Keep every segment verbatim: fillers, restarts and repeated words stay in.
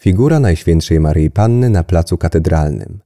Figura Najświętszej Maryi Panny na placu Katedralnym.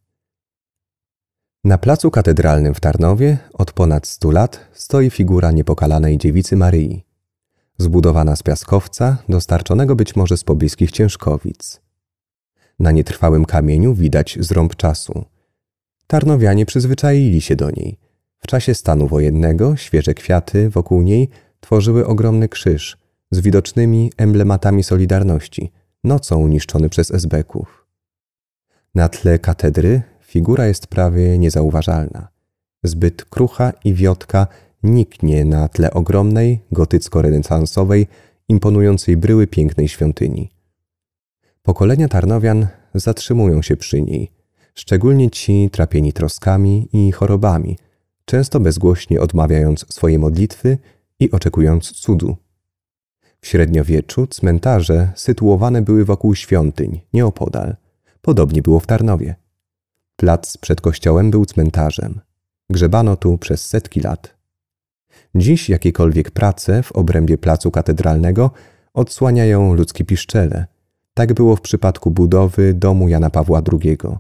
Na placu Katedralnym w Tarnowie od ponad stu lat stoi figura Niepokalanej Dziewicy Maryi, zbudowana z piaskowca dostarczonego być może z pobliskich Ciężkowic. Na nietrwałym kamieniu widać zrąb czasu. Tarnowianie przyzwyczaili się do niej. W czasie stanu wojennego świeże kwiaty wokół niej tworzyły ogromny krzyż z widocznymi emblematami Solidarności, nocą niszczony przez esbeków. Na tle katedry figura jest prawie niezauważalna. Zbyt krucha i wiotka niknie na tle ogromnej, gotycko-renesansowej, imponującej bryły pięknej świątyni. Pokolenia Tarnowian zatrzymują się przy niej, szczególnie ci trapieni troskami i chorobami, często bezgłośnie odmawiając swoje modlitwy i oczekując cudu. W średniowieczu cmentarze sytuowane były wokół świątyń, nieopodal. Podobnie było w Tarnowie. Plac przed kościołem był cmentarzem. Grzebano tu przez setki lat. Dziś jakiekolwiek prace w obrębie placu katedralnego odsłaniają ludzkie piszczele. Tak było w przypadku budowy domu Jana Pawła drugiego.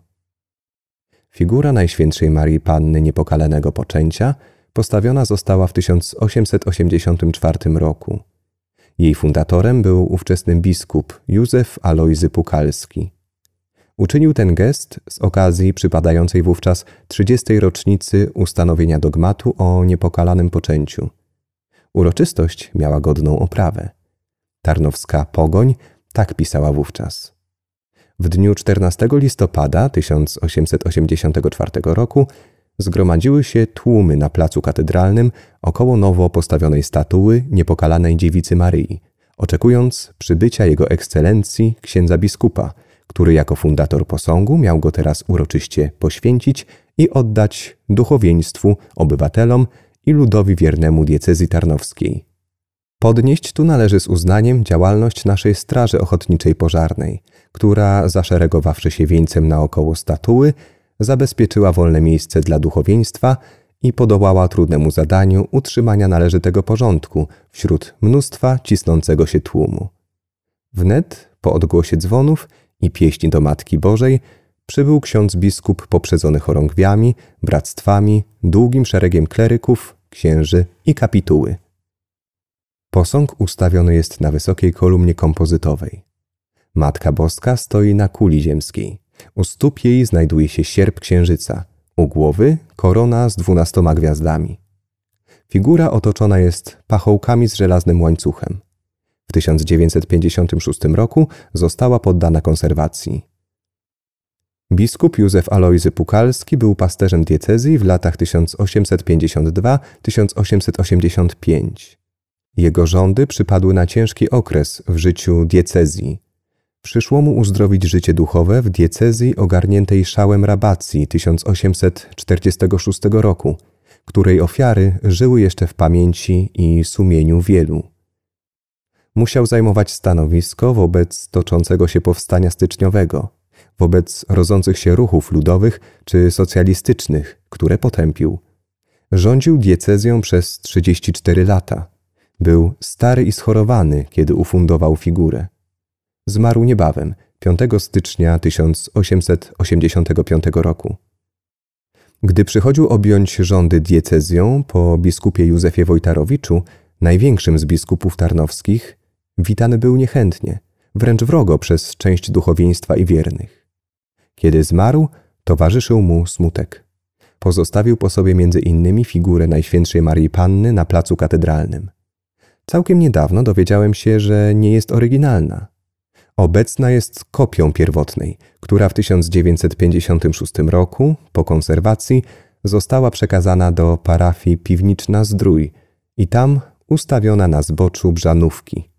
Figura Najświętszej Maryi Panny Niepokalanego Poczęcia postawiona została w tysiąc osiemset osiemdziesiątym czwartym roku. Jej fundatorem był ówczesny biskup Józef Alojzy Pukalski. Uczynił ten gest z okazji przypadającej wówczas trzydziestej rocznicy ustanowienia dogmatu o niepokalanym poczęciu. Uroczystość miała godną oprawę. Tarnowska Pogoń tak pisała wówczas. W dniu czternastego listopada tysiąc osiemset osiemdziesiątego czwartego roku zgromadziły się tłumy na placu katedralnym około nowo postawionej statuły Niepokalanej Dziewicy Maryi, oczekując przybycia jego ekscelencji księdza biskupa, który jako fundator posągu miał go teraz uroczyście poświęcić i oddać duchowieństwu, obywatelom i ludowi wiernemu diecezji tarnowskiej. Podnieść tu należy z uznaniem działalność naszej Straży Ochotniczej Pożarnej, która, zaszeregowawszy się wieńcem naokoło statuły, zabezpieczyła wolne miejsce dla duchowieństwa i podołała trudnemu zadaniu utrzymania należytego porządku wśród mnóstwa cisnącego się tłumu. Wnet, po odgłosie dzwonów i pieśni do Matki Bożej, przybył ksiądz biskup poprzedzony chorągwiami, bractwami, długim szeregiem kleryków, księży i kapituły. Posąg ustawiony jest na wysokiej kolumnie kompozytowej. Matka Boska stoi na kuli ziemskiej. U stóp jej znajduje się sierp księżyca, u głowy korona z dwunastoma gwiazdami. Figura otoczona jest pachołkami z żelaznym łańcuchem. W tysiąc dziewięćset pięćdziesiątym szóstym roku została poddana konserwacji. Biskup Józef Alojzy Pukalski był pasterzem diecezji w latach tysiąc osiemset pięćdziesiąt dwa do tysiąc osiemset osiemdziesiąt pięć. Jego rządy przypadły na ciężki okres w życiu diecezji. Przyszło mu uzdrowić życie duchowe w diecezji ogarniętej szałem rabacji tysiąc osiemset czterdziestego szóstego roku, której ofiary żyły jeszcze w pamięci i sumieniu wielu. Musiał zajmować stanowisko wobec toczącego się powstania styczniowego, wobec rodzących się ruchów ludowych czy socjalistycznych, które potępił. Rządził diecezją przez trzydzieści cztery lata. Był stary i schorowany, kiedy ufundował figurę. Zmarł niebawem, piątego stycznia tysiąc osiemset osiemdziesiątego piątego roku. Gdy przychodził objąć rządy diecezją po biskupie Józefie Wojtarowiczu, największym z biskupów tarnowskich, witany był niechętnie, wręcz wrogo przez część duchowieństwa i wiernych. Kiedy zmarł, towarzyszył mu smutek. Pozostawił po sobie między innymi figurę Najświętszej Maryi Panny na placu katedralnym. Całkiem niedawno dowiedziałem się, że nie jest oryginalna. Obecna jest kopią pierwotnej, która w tysiąc dziewięćset pięćdziesiątym szóstym roku, po konserwacji, została przekazana do parafii Piwniczna Zdrój i tam ustawiona na zboczu Brzanówki.